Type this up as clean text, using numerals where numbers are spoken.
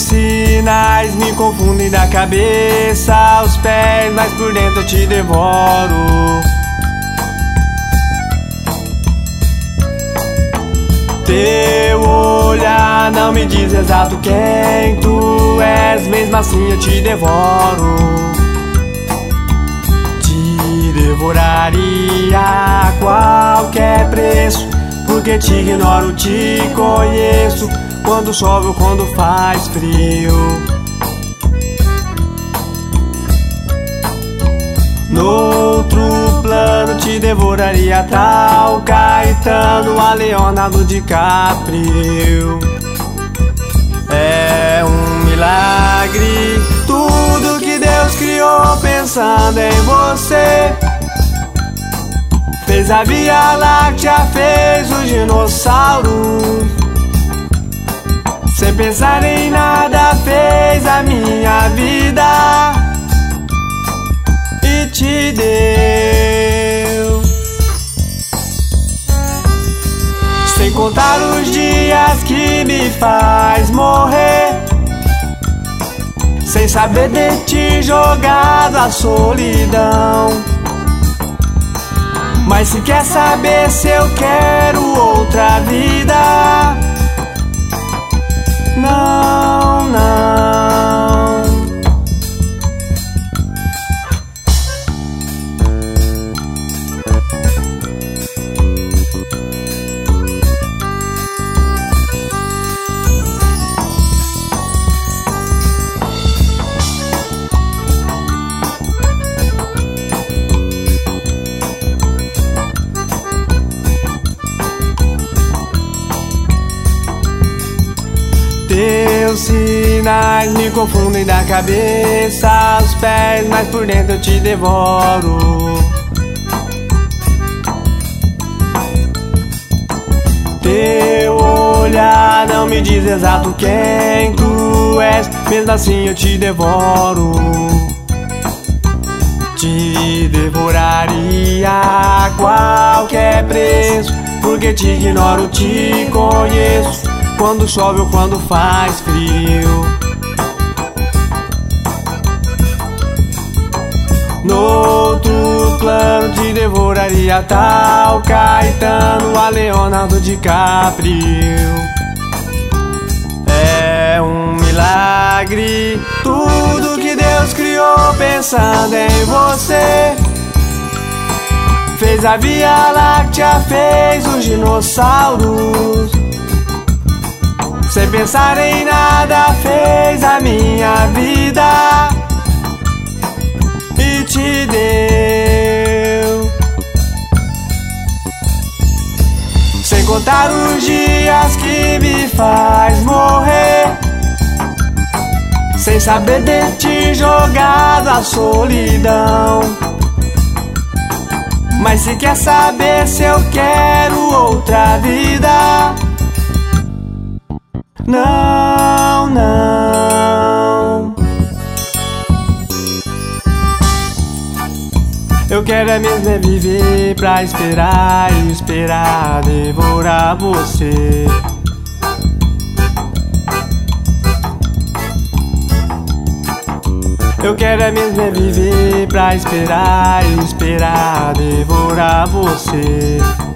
sinais me confundem da cabeça aos pés, mas por dentro eu te devoro. Teu olhar não me diz exato quem tu és, mesmo assim eu te devoro. Te devoraria a qualquer preço, porque te ignoro, te conheço, quando chove ou quando faz frio. Noutro plano te devoraria tal Caetano, a Leonardo DiCaprio. É um milagre tudo que Deus criou pensando em você. Fez a Via Láctea, fez os dinossauros. Sem pensar em nada fez a minha vida e te deu. Sem contar os dias que me faz morrer, sem saber de ti jogado à solidão. Mas se quer saber se eu quero outra vida, não, não. Teus sinais me confundem da cabeça aos pés, mas por dentro eu te devoro. Teu olhar não me diz exato quem tu és, mesmo assim eu te devoro. Te devoraria a qualquer preço, porque te ignoro, te conheço, quando chove ou quando faz frio. Noutro plano te devoraria tal Caetano, a Leonardo DiCaprio. É um milagre tudo que Deus criou pensando em você. Fez a Via Láctea, fez os dinossauros. Sem pensar em nada fez a minha vida e te deu. Sem contar os dias que me faz morrer, sem saber de ti jogado à solidão. Mas se quer saber se eu quero outra vida, não, não. Eu quero é mesmo é viver pra esperar e esperar devorar você. Eu quero é mesmo é viver pra esperar e esperar devorar você.